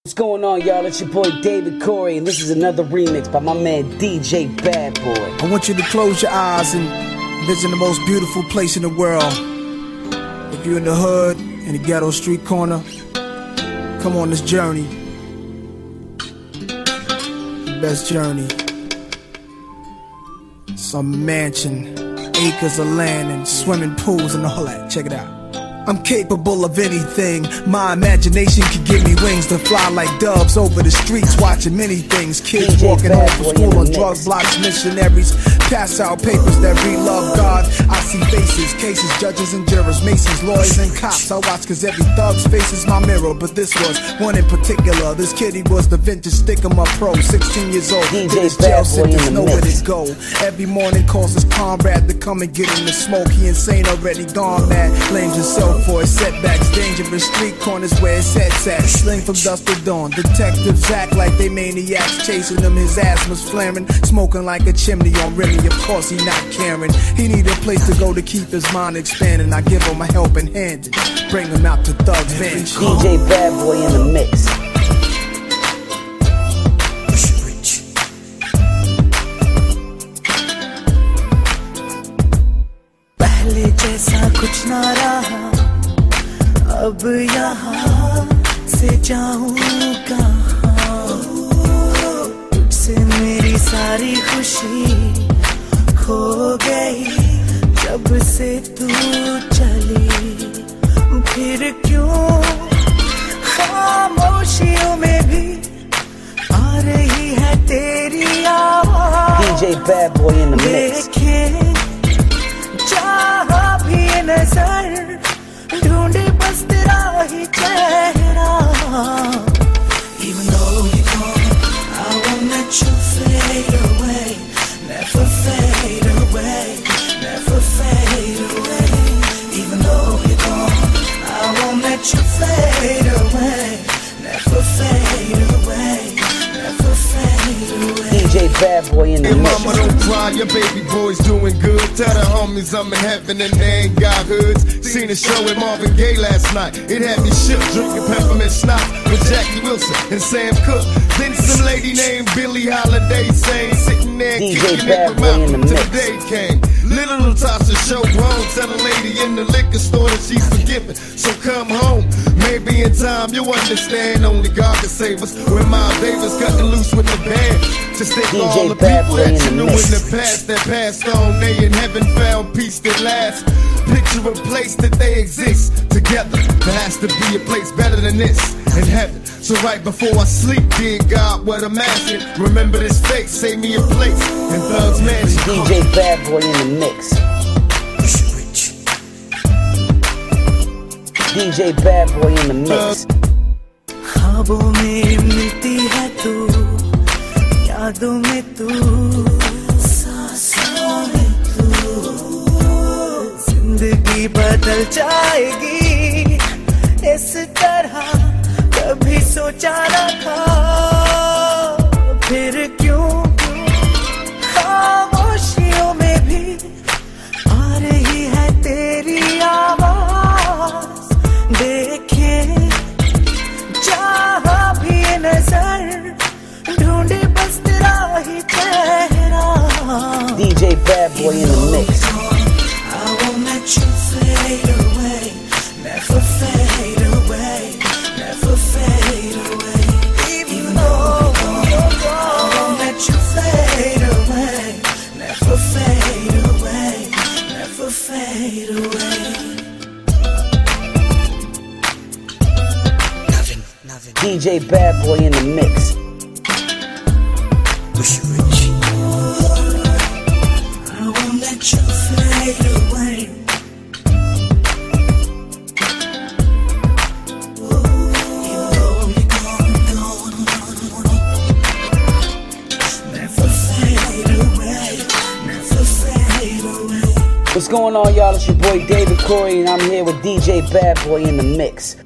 What's going on, y'all? It's your boy David Corey, and this is another remix by my man DJ Bad Boy. I want you to close your eyes and visit the most beautiful place in the world. If you're in the hood, in the ghetto street corner, come on this journey. The best journey. Some mansion, acres of land and swimming pools and all that. Check it out. I'm capable of anything. My imagination can give me wings to fly like doves over the streets, watching many things. Kids walking home from school on drug blocks, missionaries pass out papers that read love God. I see faces, cases, judges and jurors, masons, lawyers and cops. I watch cause every thug's face is my mirror, but this was one in particular. This kid, he was the vintage stick-em-up pro, 16 years old. Did his jail sentence, nowhere to go. Every morning calls his comrade to come and get him to smoke. He insane, already gone mad, blames himself for his setbacks. Dangerous street corners where his head's at. Sling from dusk to dawn. Detectives act like they maniacs, chasing him. His asthma's flaring, smoking like a chimney on Remy. Of course he not caring. He need a place to go to keep his mind expanding. I give him a helping hand and bring him out to Thug's Mansion. DJ Bad Boy in the mix. पहले जैसा कुछ ना रहा, अब यहाँ से जाऊँ कहाँ? तुझसे मेरी सारी खुशी खो गई जब से तू चली। फिर क्यों खामोशियों में भी आ रही है तेरी आवाज़। DJ Bad Boy in the mix. जहाँ भी नजर ढूंढे बस तेरा ही चेहरा। Even though you're gone, I won't let you fade away. Never fade away, never fade away. Even though you're gone, I won't let you fade away. Never fade away, never fade away. DJ Bad Boy in the hey, mix. mama, don't cry, your baby boy's doing good. Tell the homies I'm in heaven and they ain't got hoods. Seen a show with Marvin Gaye last night. It had me shook, drinking peppermint schnapps with Jackie Wilson and Sam Cooke. Then some lady named Billie Holiday sang, sitting there kicking it with Malcolm till the day came. Little Natasha showed home, tell a lady in the liquor store that she's forgiven. So come home, maybe in time you'll understand. Only God can save us. When Miles Davis cutting loose with the band, just think of all the people that you knew in the past that passed on. They in heaven found peace that lasts. Picture a place that they exist together. There has to be a place better than this in heaven. So right before I sleep, dear God, what I'm asking, remember this face, save me a place in Thug's Mansion. DJ Bad Boy in the mix. DJ Bad Boy in the mix. ख्वाबों में मिलती है तू, यादों में तू, सांसों में तू। जिंदगी बदल जाएगी इस तरह कभी सोचा न था। फिर क्यों खामोशियों में भी आ रही है तेरी आवाज़। देखे जहाँ भी नजर ढूंढे बस तेरा ही चेहरा। DJ Bad Boy in the mix. I won't let you fade away, never fade away, never fade away. Even though you're gone, I won't let you fade away, never fade away, never fade away. DJ Bad Boy in the mix. I won't let you fade away. Even though you're gone, never fade away, never fade away. What's going on, y'all? It's your boy David Corey, and I'm here with DJ Bad Boy in the mix.